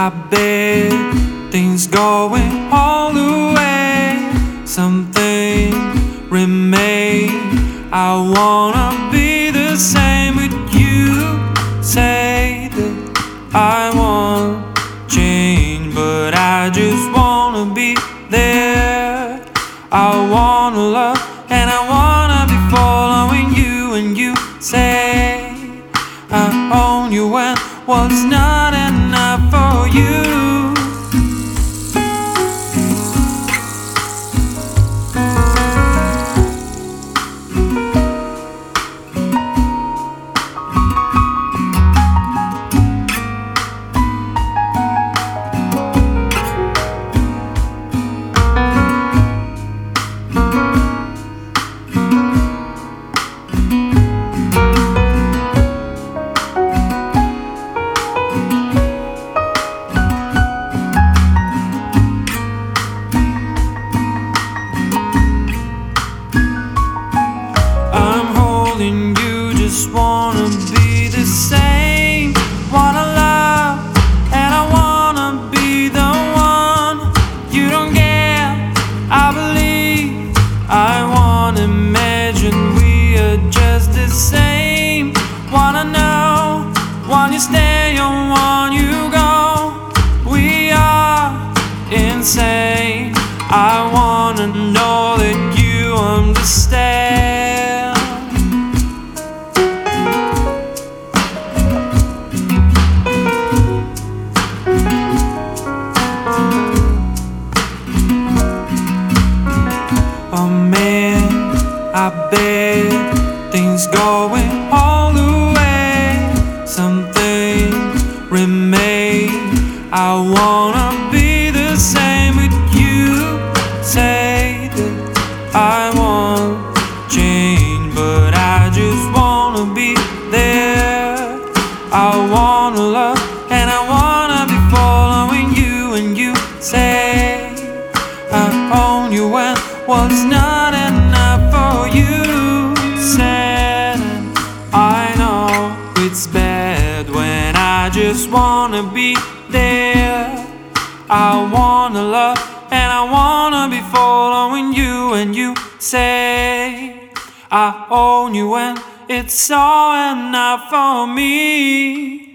I bet things going all the way. Something remain. I wanna be the same, but you say that I won't change. But I just wanna be there. I wanna love and I wanna be following you. And you say I own you when what's not enough for you. Just wanna be the same, wanna love, and I wanna be the one. You don't get, I believe, I wanna imagine we are just the same. Wanna know, when you stay or when you go, we are insane. I wanna know that you understand. Oh man, I bet things going all the way. Something remain. I wanna be the same, but you say that I won't change. But I just wanna be there. I wanna love and I wanna be following you. And you say I own you when what's not enough for you. Said, and I know it's bad when I just wanna be there. I wanna love and I wanna be following you. And you say I own you when it's all enough for me.